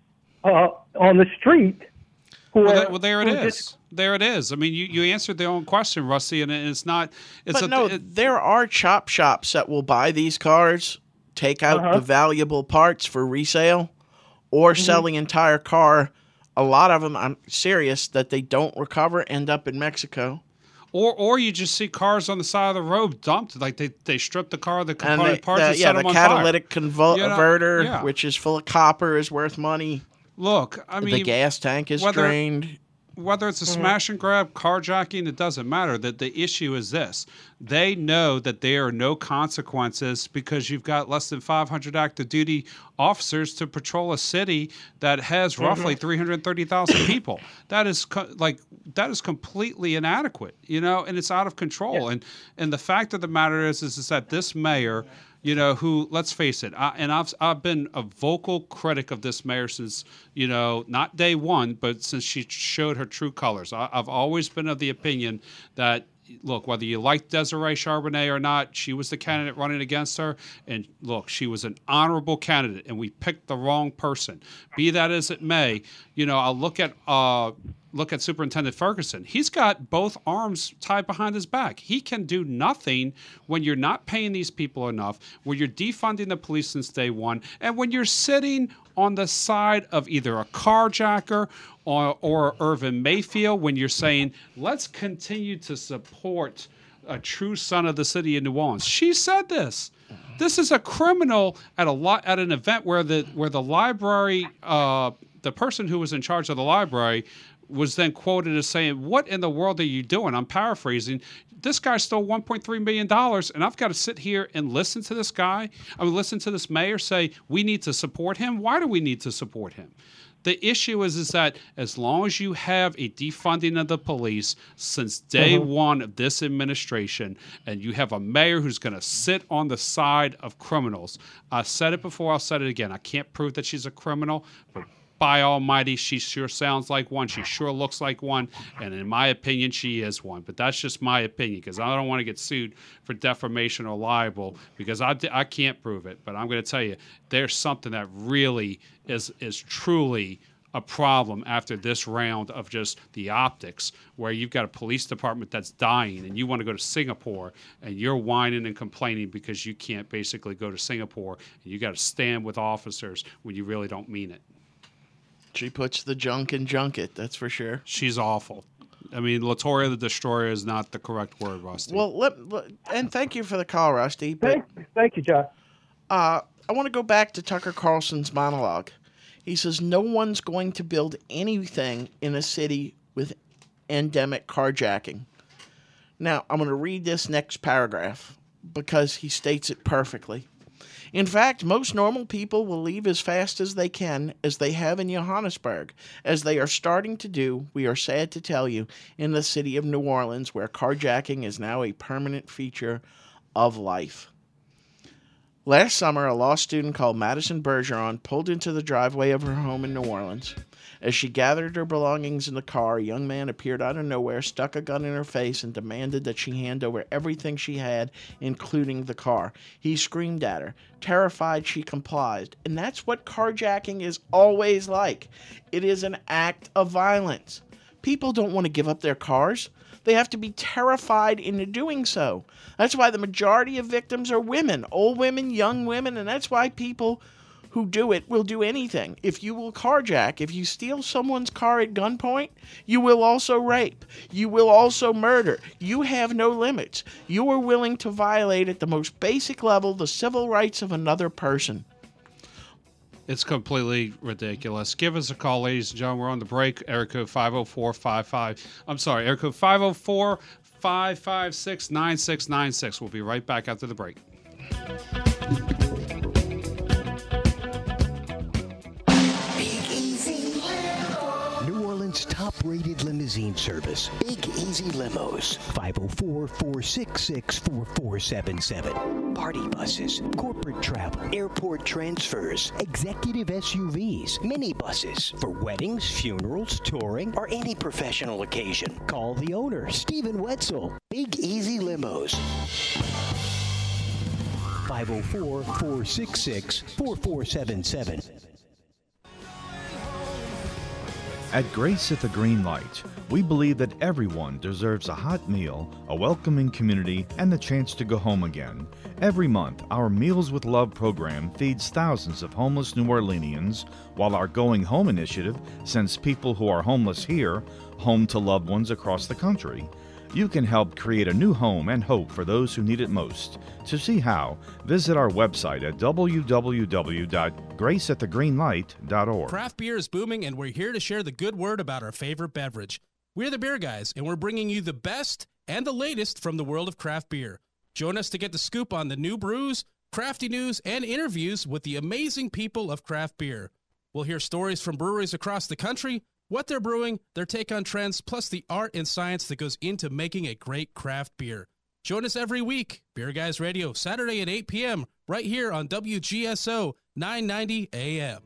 uh, on the street. Who Well, are, that, well, there it who is. just- There it is. I mean, you, you answered their own question, Rusty, and it's not. It's But a, no, it- there are chop shops that will buy these cars, take out Uh-huh. the valuable parts for resale, or Mm-hmm. sell the entire car. A lot of them, I'm serious, that they don't recover end up in Mexico. Or, or you just see cars on the side of the road dumped, like they, they strip the car, the And component the, parts, the- and yeah, set the them on catalytic fire. converter, You know, yeah. which is full of copper, is worth money. Look, I mean, the gas tank is whether- drained. Whether it's a Mhm. smash and grab, carjacking, it doesn't matter. That the issue is this: they know that there are no consequences because you've got less than five hundred active duty officers to patrol a city that has roughly Mhm. three hundred thirty thousand people. That is co- like that is completely inadequate, you know, and it's out of control. And and the fact of the matter is, is, is that this mayor, you know, who, let's face it, I, and I've I've been a vocal critic of this mayor since, you know, not day one, but since she showed her true colors. I, I've always been of the opinion that, look, whether you like Desiree Charbonnet or not, she was the candidate running against her. And look, she was an honorable candidate, and we picked the wrong person. Be that as it may, you know, I'll look at uh, look at Superintendent Ferguson. He's got both arms tied behind his back. He can do nothing when you're not paying these people enough, when you're defunding the police since day one, and when you're sitting on the side of either a carjacker or, or Irvin Mayfield, when you're saying, let's continue to support a true son of the city of New Orleans. She said this. This is a criminal at a lot at an event where the where the library, uh, the person who was in charge of the library, was then quoted as saying, "What in the world are you doing?" I'm paraphrasing. This guy stole one point three million dollars, and I've got to sit here and listen to this guy. I mean, listen to this mayor say we need to support him. Why do we need to support him? The issue is, is that as long as you have a defunding of the police since day Mhm. one of this administration, and you have a mayor who's going to sit on the side of criminals, I said it before, I'll say it again. I can't prove that she's a criminal, but by almighty, she sure sounds like one. She sure looks like one. And in my opinion, she is one. But that's just my opinion, because I don't want to get sued for defamation or libel, because I, I can't prove it. But I'm going to tell you, there's something that really is is truly a problem after this round of just the optics, where you've got a police department that's dying and you want to go to Singapore and you're whining and complaining because you can't basically go to Singapore, and you got to stand with officers when you really don't mean it. She puts the junk in junket, that's for sure. She's awful. I mean, Latoya the Destroyer is not the correct word, Rusty. Well, let, let- and thank you for the call, Rusty. But, Thank, thank you, John. Uh, I want to go back to Tucker Carlson's monologue. He says, no one's going to build anything in a city with endemic carjacking. Now, I'm going to read this next paragraph because he states it perfectly. In fact, most normal people will leave as fast as they can, as they have in Johannesburg, as they are starting to do, we are sad to tell you, in the city of New Orleans, where carjacking is now a permanent feature of life. Last summer, a law student called Madison Bergeron pulled into the driveway of her home in New Orleans. As she gathered her belongings in the car, a young man appeared out of nowhere, stuck a gun in her face, and demanded that she hand over everything she had, including the car. He screamed at her. Terrified, she complied. And that's what carjacking is always like. It is an act of violence. People don't want to give up their cars. They have to be terrified into doing so. That's why the majority of victims are women, old women, young women, and that's why people who do it will do anything. If you will carjack, if you steal someone's car at gunpoint, you will also rape. You will also murder. You have no limits. You are willing to violate at the most basic level the civil rights of another person. It's completely ridiculous. Give us a call, ladies and gentlemen. We're on the break. Area code five oh four five five. I'm sorry, area code five oh four, five five six, nine six nine six. We'll be right back after the break. New Orleans' top-rated limousine service, Big Easy Limos, five oh four, four six six, four four seven seven. Party buses, corporate travel, airport transfers, executive S U Vs, minibuses for weddings, funerals, touring, or any professional occasion. Call the owner, Stephen Wetzel. Big Easy Limos. five oh four, four six six, four four seven seven. At Grace at the Green Light, we believe that everyone deserves a hot meal, a welcoming community, and the chance to go home again. Every month, our Meals with Love program feeds thousands of homeless New Orleanians, while our Going Home initiative sends people who are homeless here home to loved ones across the country. You can help create a new home and hope for those who need it most. To see how, visit our website at w w w dot grace at the green light dot org. Craft beer is booming, and we're here to share the good word about our favorite beverage. We're the Beer Guys, and we're bringing you the best and the latest from the world of craft beer. Join us to get the scoop on the new brews, crafty news, and interviews with the amazing people of craft beer. We'll hear stories from breweries across the country, what they're brewing, their take on trends, plus the art and science that goes into making a great craft beer. Join us every week, Beer Guys Radio, Saturday at eight p.m., right here on W G S O nine ninety A M.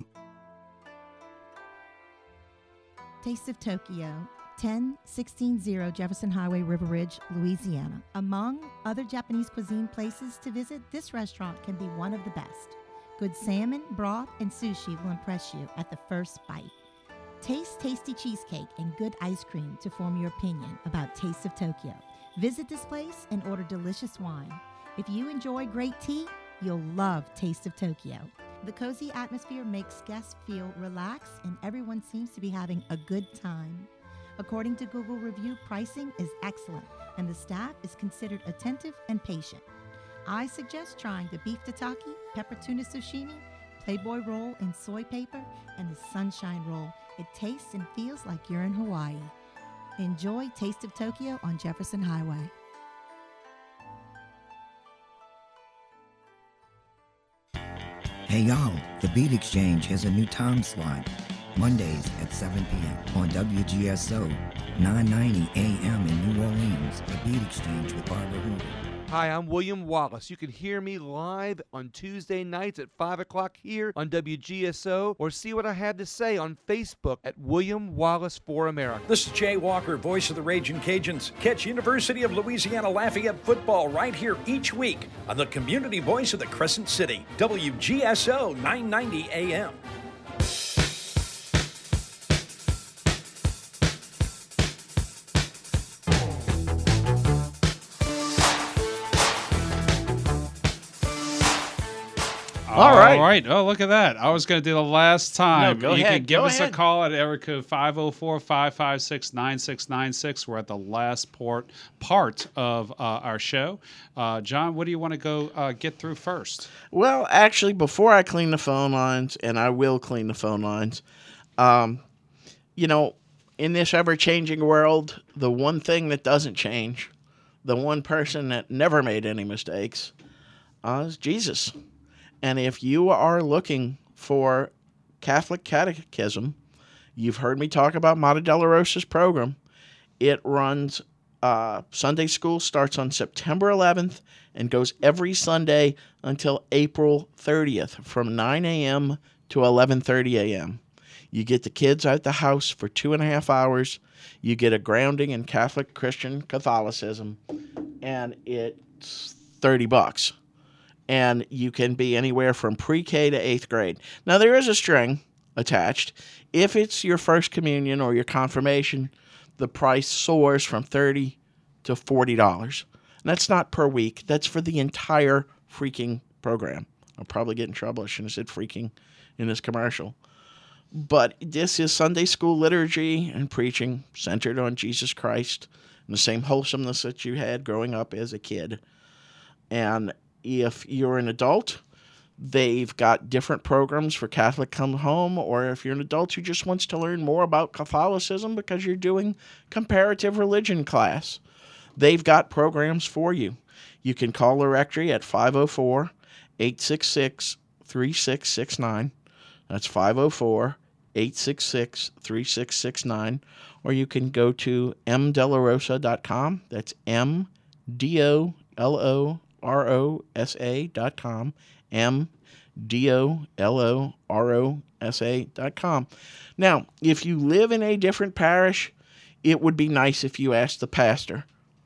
Taste of Tokyo, ten sixteen oh Jefferson Highway, River Ridge, Louisiana. Among other Japanese cuisine places to visit, this restaurant can be one of the best. Good salmon, broth, and sushi will impress you at the first bite. Taste tasty cheesecake and good ice cream to form your opinion about Taste of Tokyo. Visit this place and order delicious wine. If you enjoy great tea, you'll love Taste of Tokyo. The cozy atmosphere makes guests feel relaxed, and everyone seems to be having a good time. According to Google review, pricing is excellent, and the staff is considered attentive and patient. I suggest trying the beef tataki, pepper tuna sashimi, Playboy roll in soy paper, and the sunshine roll. It tastes and feels like you're in Hawaii. Enjoy Taste of Tokyo on Jefferson Highway. Hey y'all, the Beat Exchange has a new time slot. Mondays at seven p.m. on W G S O nine ninety A M in New Orleans, The Beat Exchange with Barbara Hoover. Hi, I'm William Wallace. You can hear me live on Tuesday nights at five o'clock here on W G S O, or see what I have to say on Facebook at William Wallace for America. This is Jay Walker, voice of the Ragin' Cajuns. Catch University of Louisiana Lafayette football right here each week on the community voice of the Crescent City, W G S O nine ninety A M. All right. All right. Oh, look at that. I was going to do the last time. No, go you ahead. can give Go us ahead. a call at area code five oh four, five five six, nine six nine six. We're at the last port, part of uh, our show. Uh, John, what do you want to go uh, get through first? Well, actually, before I clean the phone lines, and I will clean the phone lines, um, you know, in this ever-changing world, the one thing that doesn't change, the one person that never made any mistakes, uh, is Jesus. And if you are looking for Catholic Catechism, you've heard me talk about Mata de la Rosa's program. It runs, uh, Sunday school starts on September eleventh and goes every Sunday until April thirtieth from nine a.m. to eleven thirty a.m. You get the kids out the house for two and a half hours. You get a grounding in Catholic Christian Catholicism, and it's thirty bucks. And you can be anywhere from pre-K to eighth grade. Now, there is a string attached. If it's your first communion or your confirmation, the price soars from thirty dollars to forty dollars. And that's not per week. That's for the entire freaking program. I'll probably get in trouble. I shouldn't have said freaking in this commercial. But this is Sunday school liturgy and preaching centered on Jesus Christ and the same wholesomeness that you had growing up as a kid. And if you're an adult, they've got different programs for Catholic Come Home, or if you're an adult who just wants to learn more about Catholicism because you're doing comparative religion class, they've got programs for you. You can call the rectory at five oh four, eight six six, three six six nine. That's five oh four, eight six six, three six six nine. Or you can go to m delarosa dot com. That's M D O L O R O S A dot com, M D O L O R O S A dot com. Now, if you live in a different parish, it would be nice if you asked the pastor.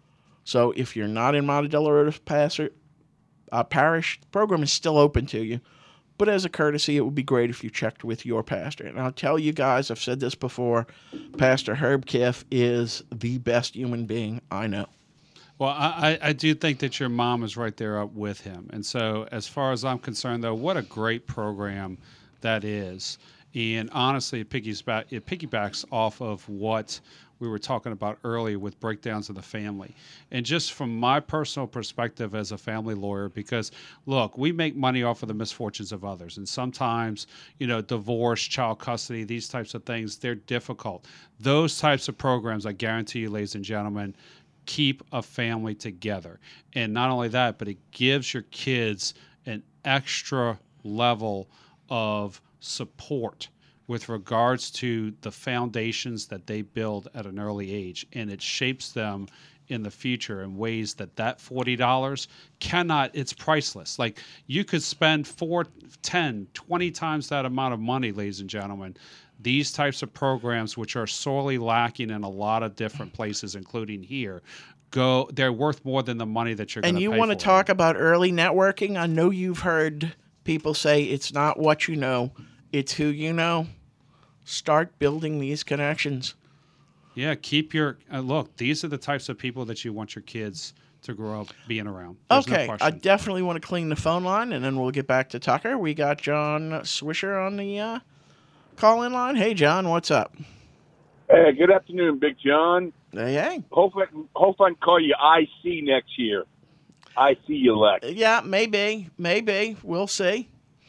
So if you're not in Mata de la Rosa pastor, uh, parish, the program is still open to you. But as a courtesy, it would be great if you checked with your pastor. And I'll tell you guys, I've said this before, Pastor Herb Kiff is the best human being I know. Well, I, I do think that your mom is right there up with him. And so as far as I'm concerned, though, what a great program that is. And honestly, it piggybacks, it piggybacks off of what we were talking about earlier with breakdowns of the family. And just from my personal perspective as a family lawyer, because, look, we make money off of the misfortunes of others. And sometimes, you know, divorce, child custody, these types of things, they're difficult. Those types of programs, I guarantee you, ladies and gentlemen, keep a family together. And not only that, but it gives your kids an extra level of support with regards to the foundations that they build at an early age. And it shapes them in the future in ways that that forty dollars cannot, it's priceless. Like, you could spend four, ten, twenty times that amount of money, ladies and gentlemen. These types of programs, which are sorely lacking in a lot of different places, including here, go. They're worth more than the money that you're going to pay for. And you want to talk about early networking? I know you've heard people say it's not what you know, it's who you know. Start building these connections. Yeah, keep your uh, look. These are the types of people that you want your kids to grow up being around. There's Okay, no I question. definitely want to clean the phone line, and then we'll get back to Tucker. We got John Swisher on the uh, call-in line. Hey, John, what's up? Hey, good afternoon, Big John. Hey, hey. Hopefully, I can, hopefully I can call you I C next year. I C elect. Yeah, maybe, maybe. We'll see.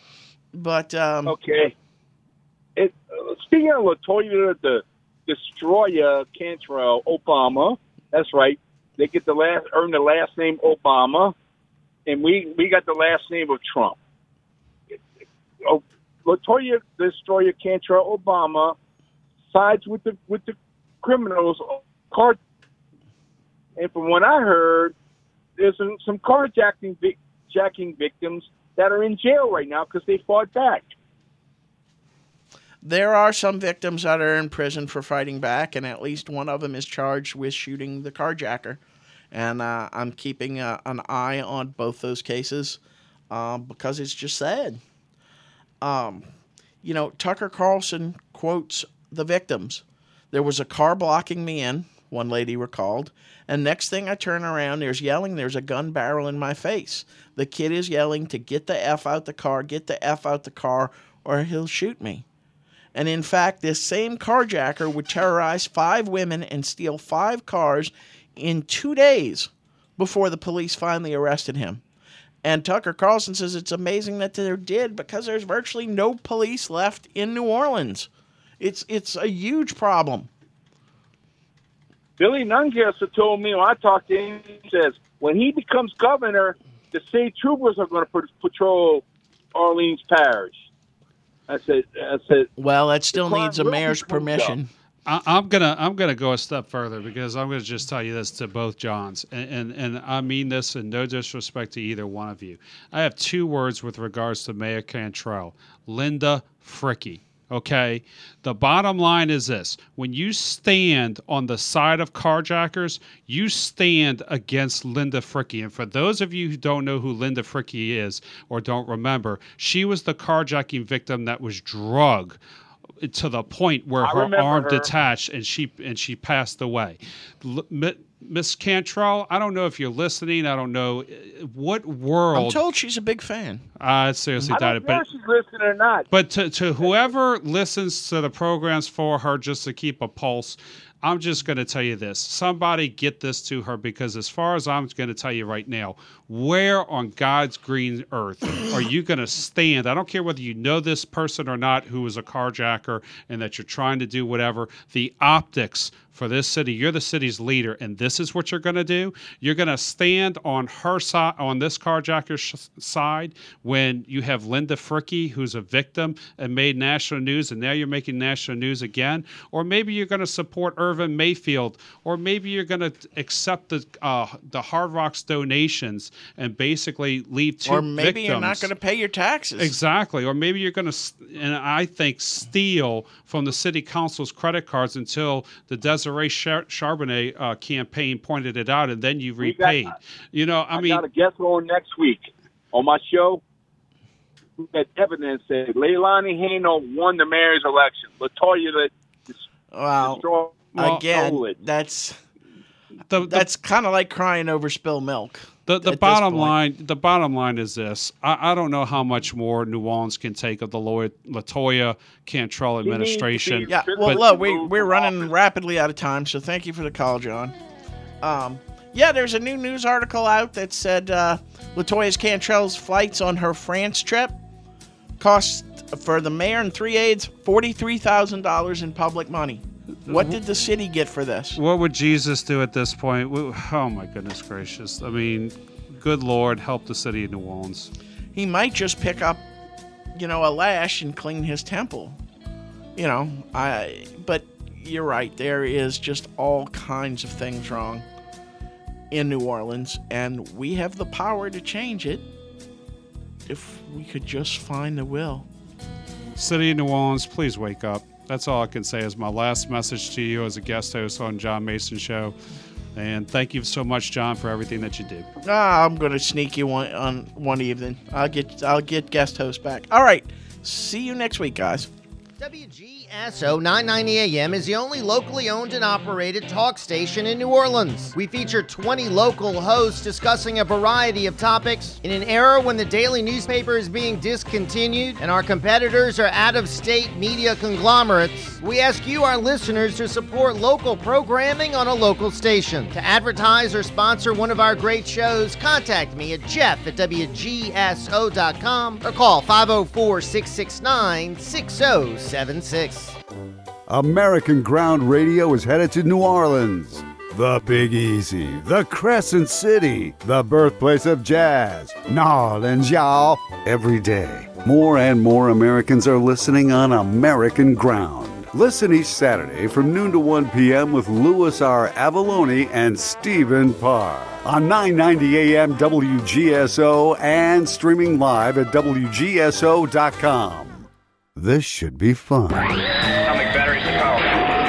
But um, okay. It, uh, speaking of Latoya, the destroyer Cantrell Obama. That's right. They get the last, earn the last name Obama, and we we got the last name of Trump. Oh, Latoya Destroyer Cantrell Obama sides with the with the criminals. Car, and from what I heard, there's some, some carjacking vic, jacking victims that are in jail right now because they fought back. There are some victims that are in prison for fighting back, and at least one of them is charged with shooting the carjacker. And uh, I'm keeping uh, an eye on both those cases uh, because it's just sad. Um, you know, Tucker Carlson quotes the victims. There was a car blocking me in, one lady recalled, and next thing I turn around, there's yelling, there's a gun barrel in my face. The kid is yelling to get the F out the car, get the F out the car, or he'll shoot me. And in fact, this same carjacker would terrorize five women and steal five cars in two days before the police finally arrested him. And Tucker Carlson says it's amazing that they did because there's virtually no police left in New Orleans. It's it's a huge problem. Billy Nungesser told me when I talked to him, he says, when he becomes governor, the state troopers are going to patrol Orleans Parish. I said, I said, well, that still needs a mayor's permission. I, I'm gonna I'm gonna go a step further because I'm gonna just tell you this to both Johns, and, and and I mean this in no disrespect to either one of you. I have two words with regards to Mayor Cantrell: Linda Fricky. Okay, the bottom line is this: when you stand on the side of carjackers, you stand against Linda Fricky. And for those of you who don't know who Linda Fricky is or don't remember, she was the carjacking victim that was drugged to the point where I her arm her. detached and she and she passed away. L- Miss Cantrell, I don't know if you're listening. I don't know what world. I'm told she's a big fan. I seriously I doubt don't it. know But if she's listening or not. But to, to whoever listens to the programs for her just to keep a pulse, I'm just going to tell you this. Somebody get this to her because as far as I'm going to tell you right now, where on God's green earth are you going to stand? I don't care whether you know this person or not who is a carjacker and that you're trying to do whatever. The optics for this city, you're the city's leader, and this is what you're going to do. You're going to stand on her side, on this carjacker's sh- side, when you have Linda Fricky, who's a victim and made national news, and now you're making national news again. Or maybe you're going to support Irvin Mayfield, or maybe you're going to accept the uh, the Hard Rock's donations and basically leave two Or maybe victims. you're not going to pay your taxes. Exactly. Or maybe you're going to, and I think, steal from the city council's credit cards until the Desiree Char- Charbonnet uh, campaign pointed it out, and then you We got- repaid. You know, I, I mean, got a guest on next week on my show. That evidence said Leilani Hano won the mayor's election. Latoya, the Wow. destroy- Again, stole it. that's the, the, that's kind of like crying over spilled milk. The the at this bottom point. line the bottom line is this. I, I don't know how much more New Orleans can take of the Lo- Latoya Cantrell administration. Yeah, well, but- look, we, we're running rapidly out of time, so thank you for the call, John. Um, yeah, there's a new news article out that said uh, Latoya Cantrell's flights on her France trip cost for the mayor and three aides forty-three thousand dollars in public money. What did the city get for this? What would Jesus do at this point? We- Oh, my goodness gracious. I mean, good Lord, help the city of New Orleans. He might just pick up, you know, a lash and clean his temple. You know, I. But you're right. There is just all kinds of things wrong in New Orleans, and we have the power to change it if we could just find the will. City of New Orleans, please wake up. That's all I can say is my last message to you as a guest host on John Mason Show. And thank you so much, John, for everything that you do. Ah, I'm gonna sneak you one on one evening. I'll get I'll get guest host back. All right. See you next week, guys. W G S O nine ninety A M is the only locally owned and operated talk station in New Orleans. We feature twenty local hosts discussing a variety of topics. In an era when the daily newspaper is being discontinued and our competitors are out-of-state media conglomerates, we ask you, our listeners, to support local programming on a local station. To advertise or sponsor one of our great shows, contact me at jeff at W G S O dot com or call five oh four, six six nine, six oh seven six. American Ground Radio is headed to New Orleans. The Big Easy, the Crescent City, the birthplace of jazz. New Orleans, y'all, every day. More and more Americans are listening on American Ground. Listen each Saturday from noon to one p.m. with Louis R. Avalone and Stephen Parr on nine ninety A M W G S O and streaming live at W G S O dot com. This should be fun. Batteries to power.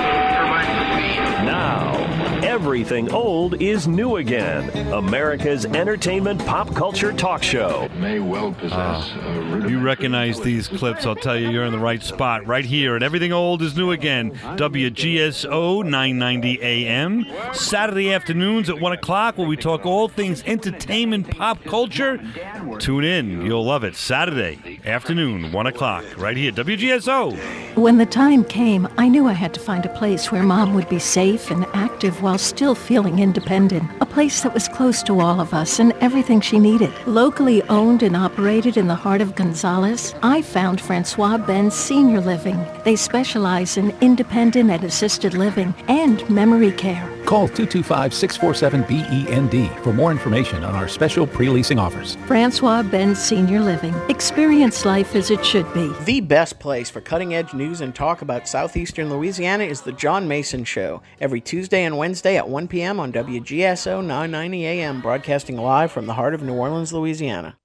Now, everything old is new again. America's entertainment pop culture talk show. May well possess. Uh, you recognize these clips, I'll tell you, you're in the right spot. Right here at Everything Old is New Again. W G S O nine ninety A M. Saturday afternoons at one o'clock where we talk all things entertainment pop culture. Tune in. You'll love it. Saturday afternoon, one o'clock, right here, W G S O. When the time came, I knew I had to find a place where Mom would be safe and active while still feeling independent. A place that was close to all of us and everything she needed. Locally owned and operated in the heart of Gonzales, I found Francois Benz Senior Living. They specialize in independent and assisted living and memory care. Call two two five, six four seven, B E N D for more information on our special pre-leasing offers. Francois Benz Senior Living. Experience life as it should be. The best place for cutting-edge news and talk about southeastern Louisiana is The John Mason Show. Every Tuesday and Wednesday at one p.m. on W G S O nine ninety A M, broadcasting live from the heart of New Orleans, Louisiana.